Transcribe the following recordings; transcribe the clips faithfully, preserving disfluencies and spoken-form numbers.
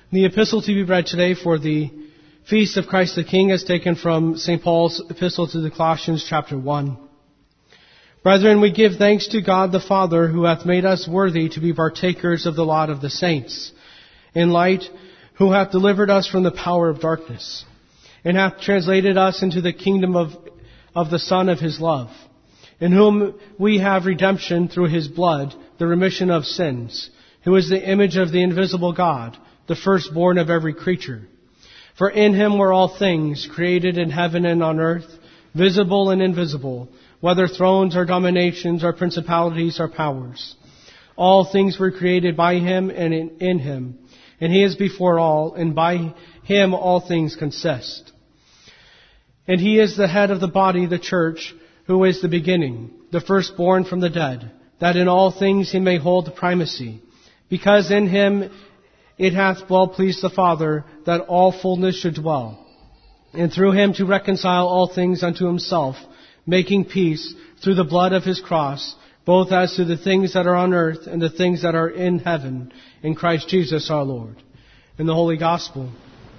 The epistle to be read today for the Feast of Christ the King is taken from Saint Paul's epistle to the Colossians, chapter one. Brethren, we give thanks to God the Father, who hath made us worthy to be partakers of the lot of the saints, in light, who hath delivered us from the power of darkness, and hath translated us into the kingdom of, of the Son of his love, in whom we have redemption through his blood, the remission of sins, who is the image of the invisible God, the firstborn of every creature. For in him were all things, created in heaven and on earth, visible and invisible, whether thrones or dominations or principalities or powers. All things were created by him and in, in him, and he is before all, and by him all things consist. And he is the head of the body, the church, who is the beginning, the firstborn from the dead, that in all things he may hold the primacy, because in him it hath well pleased the Father that all fullness should dwell, and through him to reconcile all things unto himself, making peace through the blood of his cross, both as to the things that are on earth and the things that are in heaven, in Christ Jesus our Lord. In the Holy Gospel.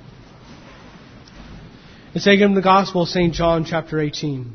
It's taken from the Gospel of Saint John, chapter eighteen.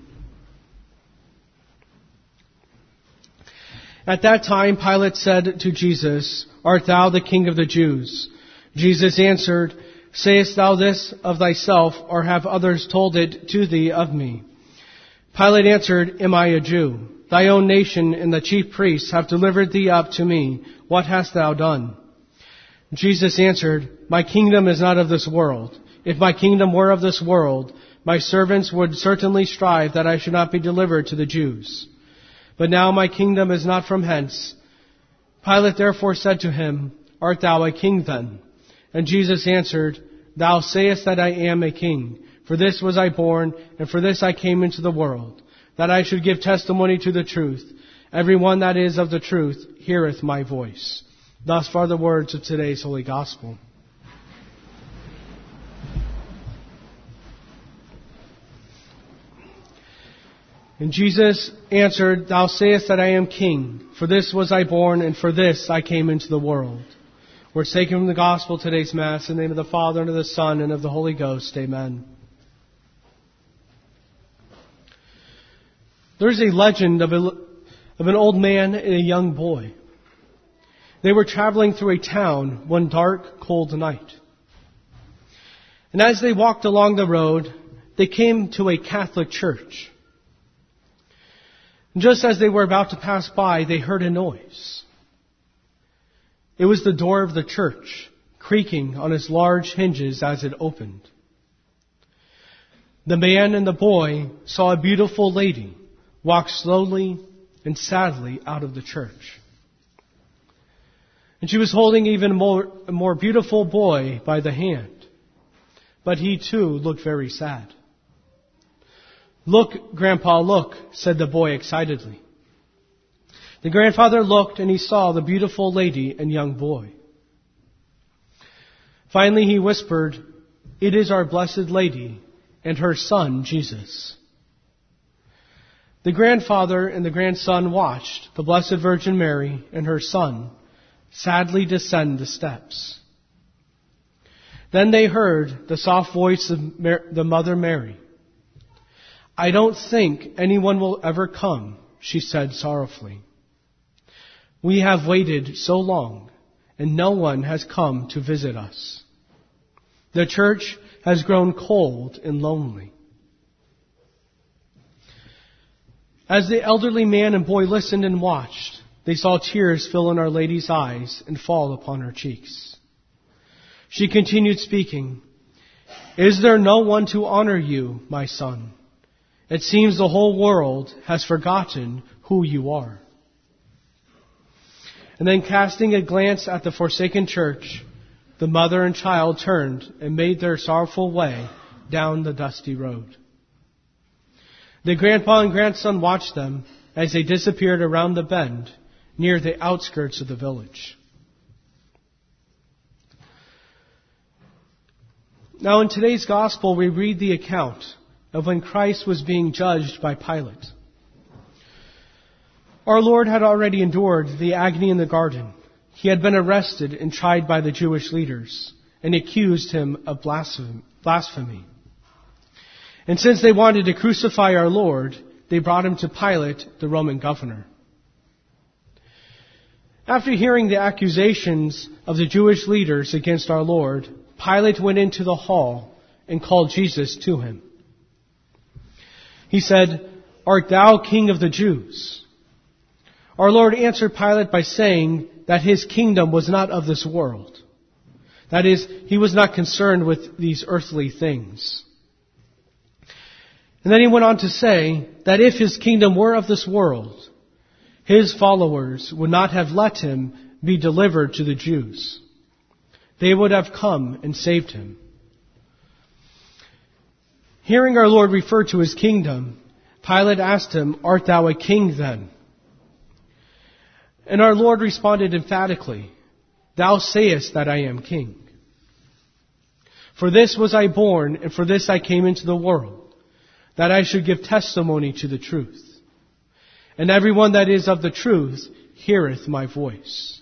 At that time Pilate said to Jesus, Art thou the King of the Jews? Jesus answered, Sayest thou this of thyself, or have others told it to thee of me? Pilate answered, Am I a Jew? Thy own nation and the chief priests have delivered thee up to me. What hast thou done? Jesus answered, My kingdom is not of this world. If my kingdom were of this world, my servants would certainly strive that I should not be delivered to the Jews. But now my kingdom is not from hence. Pilate therefore said to him, Art thou a king then? And Jesus answered, Thou sayest that I am a king. For this was I born, and for this I came into the world, that I should give testimony to the truth. Every one that is of the truth heareth my voice. Thus far the words of today's Holy Gospel. And Jesus answered, Thou sayest that I am king. For this was I born, and for this I came into the world. We're taken from the Gospel today's Mass in the name of the Father, and of the Son, and of the Holy Ghost. Amen. There's a legend of, a, of an old man and a young boy. They were traveling through a town one dark, cold night. And as they walked along the road, they came to a Catholic church. Just as they were about to pass by, they heard a noise. It was the door of the church, creaking on its large hinges as it opened. The man and the boy saw a beautiful lady walk slowly and sadly out of the church. And she was holding even more, a more beautiful boy by the hand. But he too looked very sad. Look, Grandpa, look, said the boy excitedly. The grandfather looked and he saw the beautiful lady and young boy. Finally he whispered, It is our Blessed Lady and her son, Jesus. The grandfather and the grandson watched the Blessed Virgin Mary and her son sadly descend the steps. Then they heard the soft voice of Mar- the Mother Mary. I don't think anyone will ever come, she said sorrowfully. We have waited so long, and no one has come to visit us. The church has grown cold and lonely. As the elderly man and boy listened and watched, they saw tears fill in Our Lady's eyes and fall upon her cheeks. She continued speaking, Is there no one to honor you, my son? It seems the whole world has forgotten who you are. And then casting a glance at the forsaken church, the mother and child turned and made their sorrowful way down the dusty road. The grandpa and grandson watched them as they disappeared around the bend near the outskirts of the village. Now in today's Gospel we read the account of when Christ was being judged by Pilate. Our Lord had already endured the agony in the garden. He had been arrested and tried by the Jewish leaders, and accused him of blasphemy. And since they wanted to crucify our Lord, they brought him to Pilate, the Roman governor. After hearing the accusations of the Jewish leaders against our Lord, Pilate went into the hall and called Jesus to him. He said, "Art thou king of the Jews?" Our Lord answered Pilate by saying that his kingdom was not of this world. That is, he was not concerned with these earthly things. And then he went on to say that if his kingdom were of this world, his followers would not have let him be delivered to the Jews. They would have come and saved him. Hearing our Lord refer to his kingdom, Pilate asked him, "Art thou a king then?" And our Lord responded emphatically, "Thou sayest that I am king. For this was I born, and for this I came into the world, that I should give testimony to the truth. And everyone that is of the truth heareth my voice."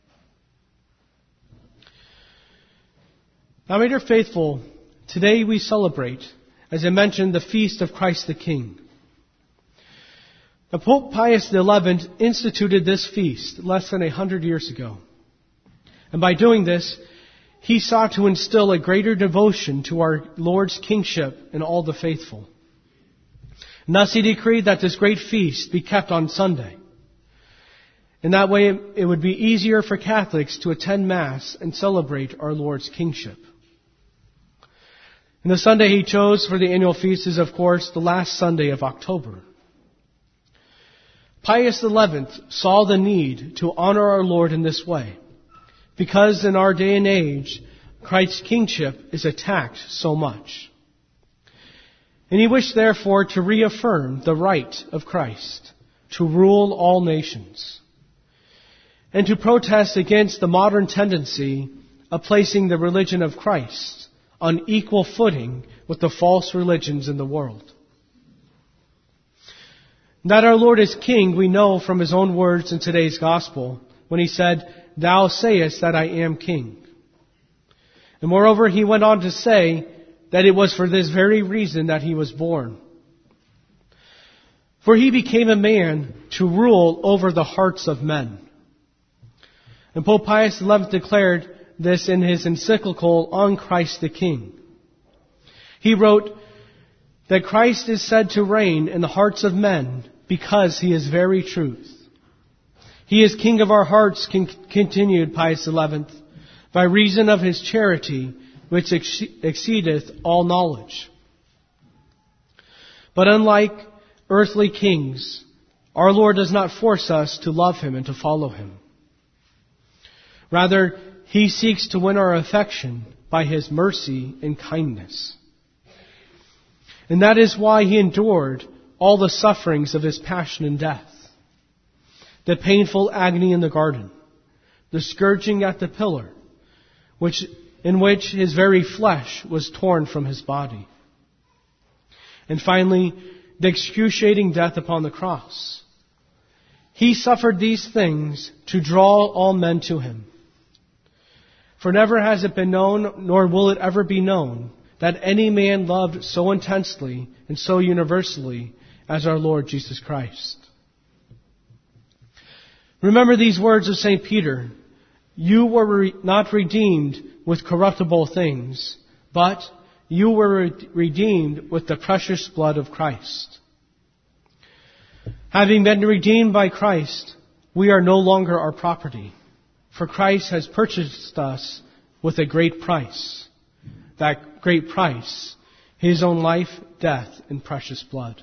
Now, my dear faithful, today we celebrate, as I mentioned, the feast of Christ the King. Now, Pope Pius the eleventh instituted this feast less than a hundred years ago. And by doing this, he sought to instill a greater devotion to our Lord's kingship in all the faithful. And thus he decreed that this great feast be kept on Sunday. In that way, it would be easier for Catholics to attend Mass and celebrate our Lord's kingship. And the Sunday he chose for the annual feast is, of course, the last Sunday of October. Pius the eleventh saw the need to honor our Lord in this way, because in our day and age, Christ's kingship is attacked so much. And he wished, therefore, to reaffirm the right of Christ to rule all nations, and to protest against the modern tendency of placing the religion of Christ on equal footing with the false religions in the world. That our Lord is King, we know from his own words in today's gospel, when he said, "Thou sayest that I am King." And moreover, he went on to say that it was for this very reason that he was born. For he became a man to rule over the hearts of men. And Pope Pius the eleventh declared this in his encyclical on Christ the King. He wrote that Christ is said to reign in the hearts of men because he is very truth. He is King of our hearts, continued Pius the eleventh, by reason of his charity, which ex- exceedeth all knowledge. But unlike earthly kings, our Lord does not force us to love him and to follow him. Rather, he seeks to win our affection by his mercy and kindness. And that is why he endured all the sufferings of his passion and death. The painful agony in the garden, the scourging at the pillar, which, in which his very flesh was torn from his body. And finally, the excruciating death upon the cross. He suffered these things to draw all men to him. For never has it been known, nor will it ever be known, that any man loved so intensely and so universally as our Lord Jesus Christ. Remember these words of Saint Peter. You were re- not redeemed with corruptible things, but you were re- redeemed with the precious blood of Christ. Having been redeemed by Christ, we are no longer our property, for Christ has purchased us with a great price. That great price, his own life, death, and precious blood.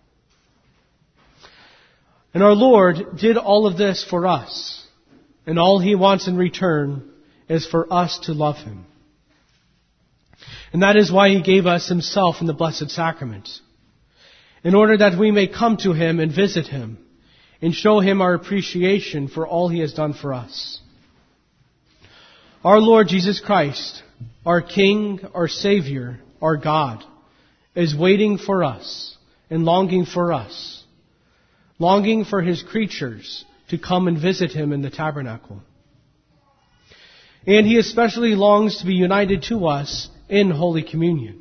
And our Lord did all of this for us. And all he wants in return is for us to love him. And that is why he gave us himself in the Blessed Sacrament, in order that we may come to him and visit him and show him our appreciation for all he has done for us. Our Lord Jesus Christ, our King, our Savior, our God, is waiting for us and longing for us, longing for his creatures to come and visit him in the tabernacle. And He especially longs to be united to us in Holy Communion.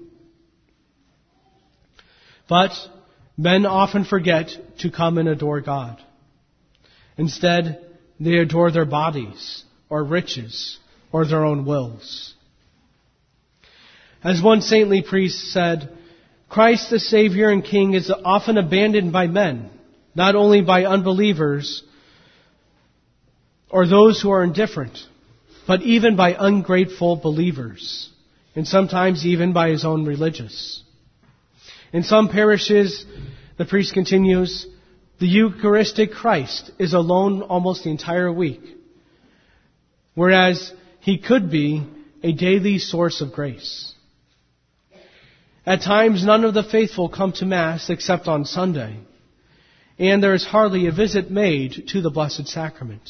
But men often forget to come and adore God. Instead, they adore their bodies, or riches, or their own wills. As one saintly priest said, Christ the Savior and King is often abandoned by men, not only by unbelievers or those who are indifferent, but even by ungrateful believers, and sometimes even by His own religious. In some parishes, the priest continues, the Eucharistic Christ is alone almost the entire week, whereas He could be a daily source of grace. At times, none of the faithful come to Mass except on Sunday, and there is hardly a visit made to the Blessed Sacrament.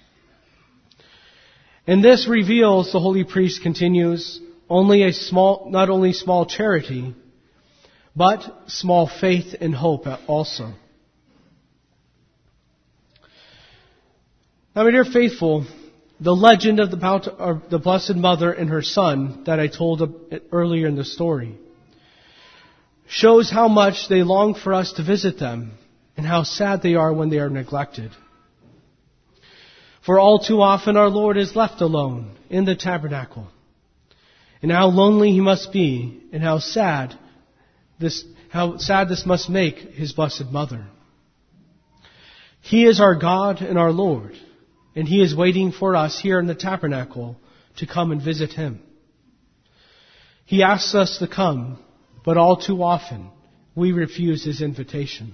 And this reveals, the holy priest continues, only a small, not only small charity, but small faith and hope also. Now, my dear faithful, the legend of the, of the Blessed Mother and her Son that I told earlier in the story shows how much they long for us to visit them and how sad they are when they are neglected. For all too often our Lord is left alone in the tabernacle. And how lonely He must be, and how sad this, how sad this must make His Blessed Mother. He is our God and our Lord, and He is waiting for us here in the tabernacle to come and visit Him. He asks us to come, but all too often we refuse His invitation.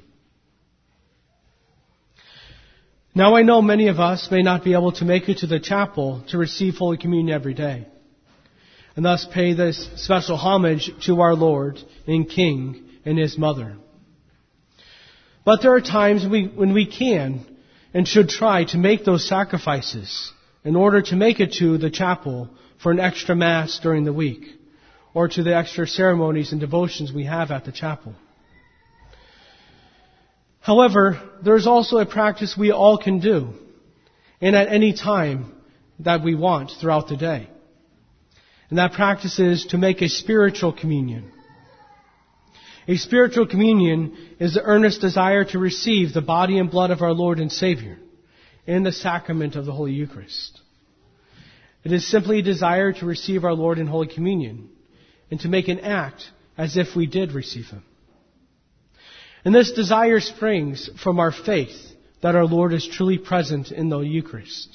Now I know many of us may not be able to make it to the chapel to receive Holy Communion every day, and thus pay this special homage to our Lord and King and His Mother. But there are times we, when we can and should try to make those sacrifices in order to make it to the chapel for an extra Mass during the week, or to the extra ceremonies and devotions we have at the chapel. However, there is also a practice we all can do, and at any time that we want throughout the day. And that practice is to make a spiritual communion. A spiritual communion is the earnest desire to receive the body and blood of our Lord and Savior in the sacrament of the Holy Eucharist. It is simply a desire to receive our Lord in Holy Communion and to make an act as if we did receive Him. And this desire springs from our faith that our Lord is truly present in the Eucharist.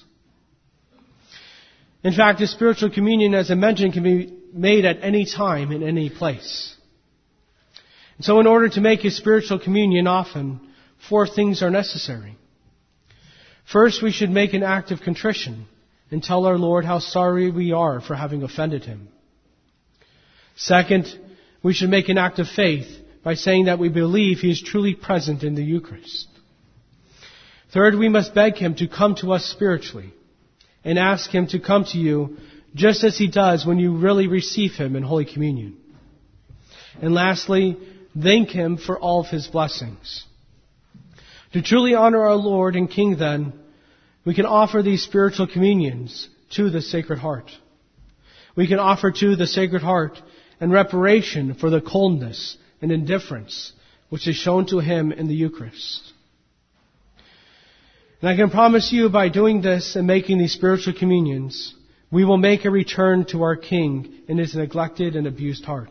In fact, a spiritual communion, as I mentioned, can be made at any time in any place. And so in order to make a spiritual communion often, four things are necessary. First, we should make an act of contrition and tell our Lord how sorry we are for having offended Him. Second, we should make an act of faith by saying that we believe He is truly present in the Eucharist. Third, we must beg Him to come to us spiritually and ask Him to come to you just as He does when you really receive Him in Holy Communion. And lastly, thank Him for all of His blessings. To truly honor our Lord and King, then, we can offer these spiritual communions to the Sacred Heart. We can offer to the Sacred Heart in reparation for the coldness and indifference which is shown to Him in the Eucharist. And I can promise you, by doing this and making these spiritual communions, we will make a return to our King in His neglected and abused heart.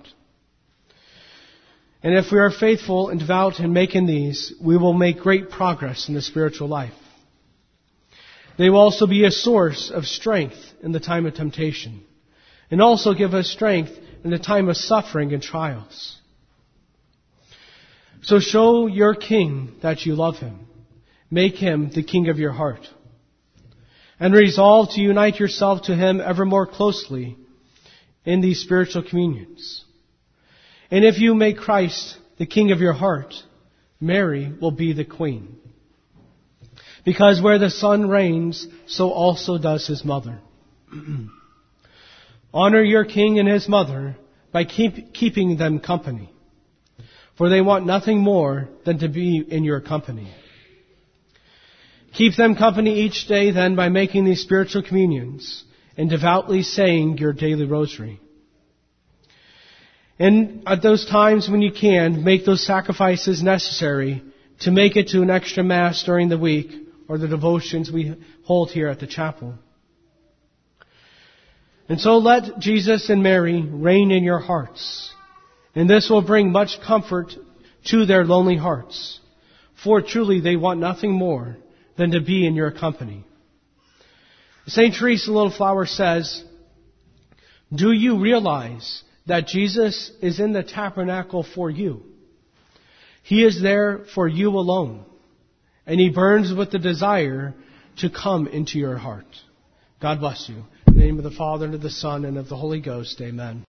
And if we are faithful and devout in making these, we will make great progress in the spiritual life. They will also be a source of strength in the time of temptation, and also give us strength in the time of suffering and trials. So show your King that you love Him. Make Him the King of your heart. And resolve to unite yourself to Him ever more closely in these spiritual communions. And if you make Christ the King of your heart, Mary will be the Queen. Because where the Son reigns, so also does His mother. Honor your King and His mother by keep, keeping them company. For they want nothing more than to be in your company. Keep them company each day then by making these spiritual communions and devoutly saying your daily rosary. And at those times when you can, make those sacrifices necessary to make it to an extra Mass during the week or the devotions we hold here at the chapel. And so let Jesus and Mary reign in your hearts. And this will bring much comfort to their lonely hearts. For truly they want nothing more than to be in your company. Saint Teresa Little Flower says, do you realize that Jesus is in the tabernacle for you? He is there for you alone. And He burns with the desire to come into your heart. God bless you. In the name of the Father, and of the Son, and of the Holy Ghost. Amen.